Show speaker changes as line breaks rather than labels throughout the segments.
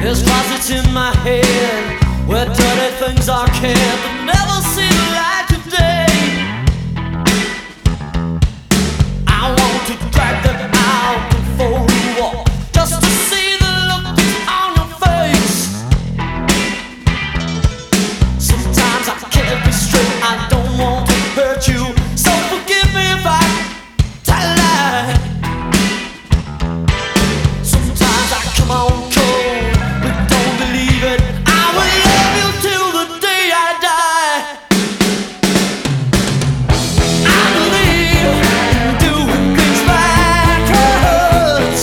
There's closets in my head where dirty things are kept but never see the light of day. I want to drag them out before we walk, just to see the look on your face. Sometimes I can't be straight, I don't want to hurt you, so forgive me if I tell a lie. Sometimes I come on cold, but don't believe it. I will love you till the day I die. I believe in doing things backwards.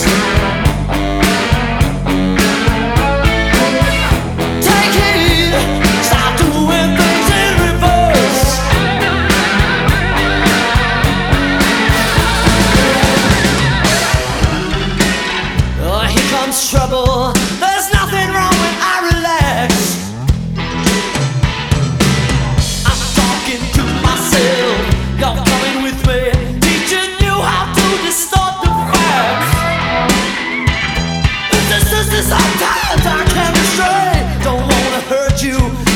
Take heed, stop doing things in reverse. Oh, here comes trouble. There's nothing wrong when I relax. I'm talking to myself. You're coming with me, teaching you how to distort the facts. Sometimes I can't be straight. Don't wanna hurt you,